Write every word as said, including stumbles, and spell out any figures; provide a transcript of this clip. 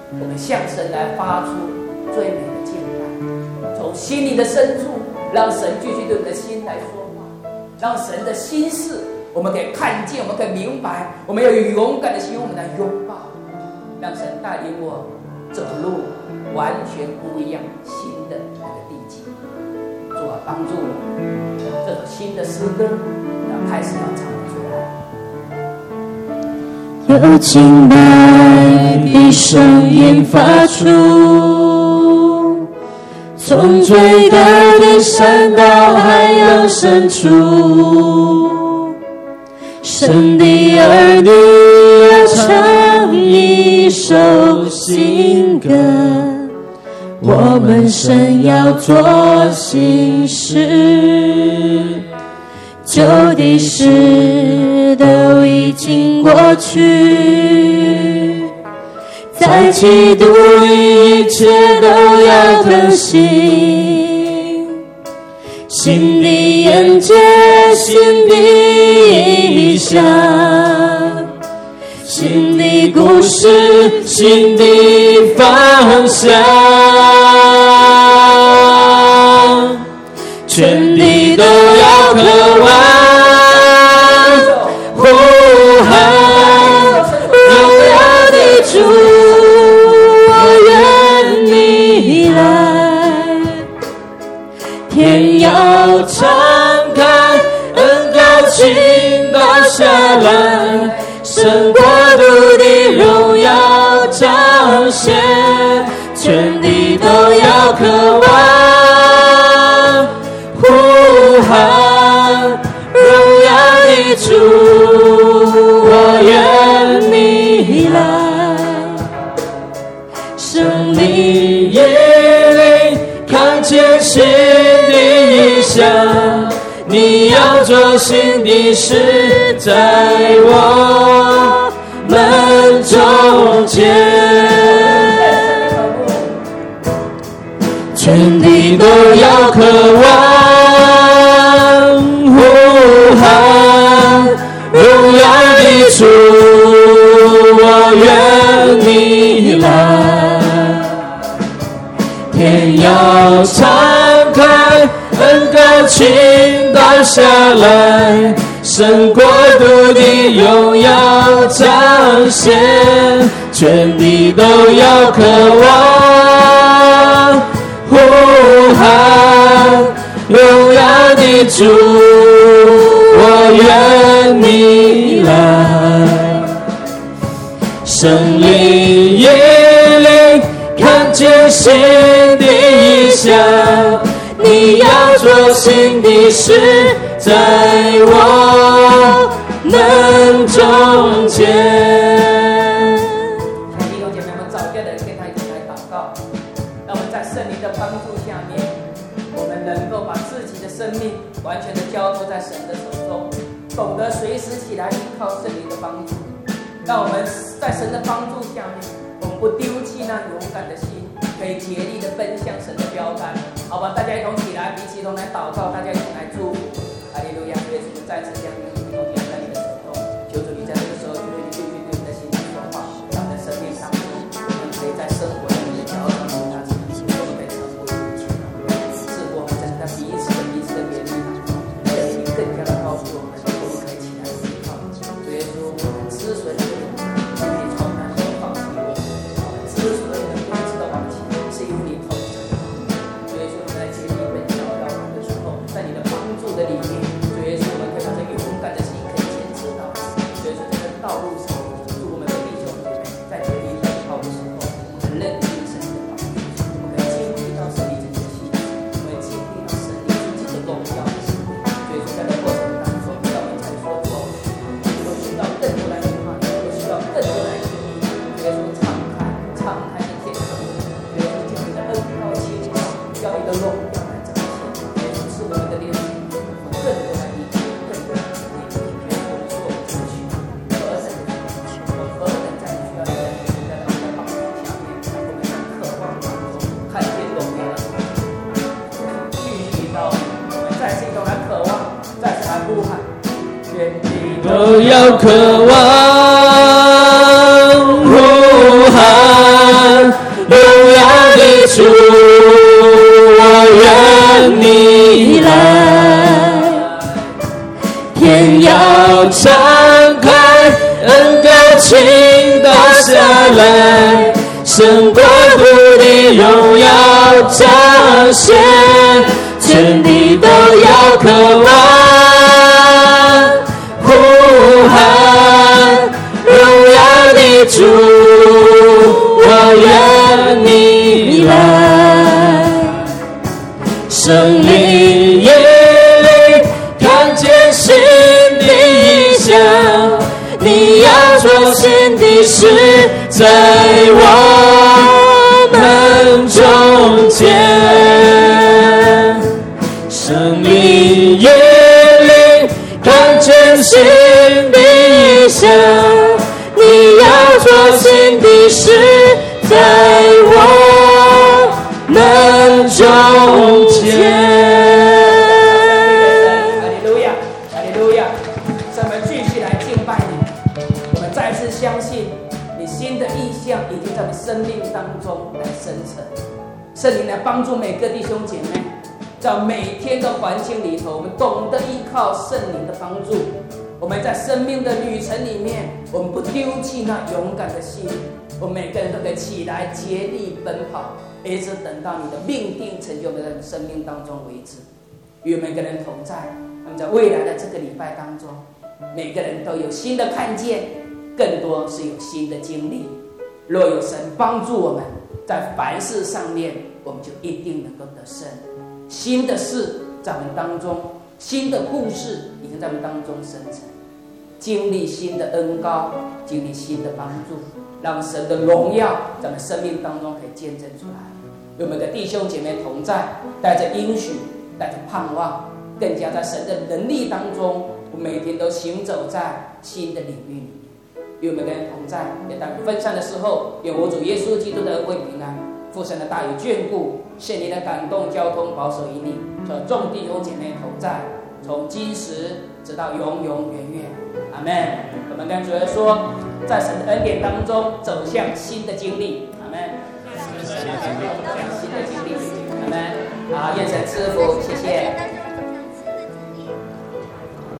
我们向神来发出最美的敬拜，从心里的深处，让神继续对我们的心来说话，让神的心事我们可以看见，我们可以明白，我们要有勇敢的心，我们来拥抱，让神带领我走入完全不一样新的那个地界。主啊，帮助我这首新的诗歌要开始要唱出来，有敬拜的声音发出，从最高的山到海洋深处，神的儿女要唱一首新歌，我们神要做新事，旧的事都已经过去，在基督里一切都要更新，新的眼界，新的意象，新的故事，新的方向，全地都要渴望呼喊荣耀的主，我愿你来，天要敞开，恩膏倾倒下来，神国度的荣耀彰显，全地都要渴望呼喊荣耀的主，我愿你来，圣灵引领，看见新的意象，你要做新的事在我们中间，全地都要渴望呼喊荣耀的主，我愿你来，天要敞开，恩膏倾倒下来，神国度的荣耀彰显，全地都要渴望呼喊荣耀的主，我愿你来，圣灵引领，看见新的意象，你要做新的事在我们中间。 弟兄姐妹们，早教的人跟他一起来祷告，让我们在圣灵的帮助下面，我们能够把自己的生命完全的交托在神的手中，懂得随时起来依靠圣灵的帮助，让我们在神的帮助下面，我们不丢弃那勇敢的心，可以竭力的奔向神的标杆。好吧，大家一同起来，彼此一同来祷告，大家一同来祝福。哈利路亚！耶稣再次将你的东西在你的手中，求主你在这个时候，求主你继续对你的心来说话，让我们的生命当中，我们可以在生活里面找到你的自己，我们可以成为一切，是我们在彼此的彼此的勉励当中，圣灵更加的告诉我们，我们可以起来依靠。主耶稣，我们之所以可以从难中放弃我们，我们之所以能够知道往前，是因为你同在。主耶稣，我们在竭力奔向祷告的时候，在你的帮助的里面，主耶稣，我们可以把这勇敢的心可以坚持到底。主耶稣，在这个道路上，祝我们的弟兄姐妹在竭力奔跑的时候，我们认定神的帮助，我们可以经历到神你自己的心，我们经历到神你自己的荣耀的生命。主耶稣，在这过程当中，让我们才说主，我需要更多来明白，我需要更多来经历。主耶稣，敞开，敞开你天上，主耶稣，将你的恩膏倾倒，要你的荣耀来彰显。主耶稣，是我们的连接，更多来理解，更多来经历。主耶稣，我们说我们自己何等我何等在你需要的人，在你的帮助下面，我们在渴望当中看见荣耀的神。继续到我们再次一同来渴望，再次来呼喊，全地都要渴望呼喊主，我愿你来，天要敞开，恩高倾倒下来，神国度的荣耀彰显，全地都要渴望呼喊荣耀的主，我愿你来，圣灵耶灵看见新的意象，你要做新的事在我们中间，圣灵耶灵看见新的意象，你要做新的事在我们中间。 哈利路亚，哈利路亚！让我们继续来敬拜你。我们再次相信，你新的意象已经在你生命当中来生成。圣灵来帮助每个弟兄姐妹，在每天的环境里头，我们懂得依靠圣灵的帮助。我们在生命的旅程里面，我们不丢弃那勇敢的心，我们每个人都可以起来竭力奔跑，一直等到你的命定成就在你生命当中为止。与每个人同在，那么在未来的这个礼拜当中，每个人都有新的看见，更多是有新的经历。若有神帮助我们，在凡事上面，我们就一定能够得胜。新的事在我们当中，新的故事已经在我们当中生成，经历新的恩膏，经历新的帮助，让神的荣耀在我们生命当中可以见证出来。有每个弟兄姐妹同在，带着应许，带着盼望，更加在神的能力当中，我们每天都行走在新的领域里面。与我们跟人同在，也当分散的时候，愿我主耶稣基督的恩惠平安，父神的大有眷顾，圣灵的感动交通保守引领，和众弟兄姐妹同在，从今时直到永永远远。阿们。我们跟主耶稣说，在神的恩典当中走向新的经历。阿们。走向新的经历。阿们。好，愿神赐福，谢谢。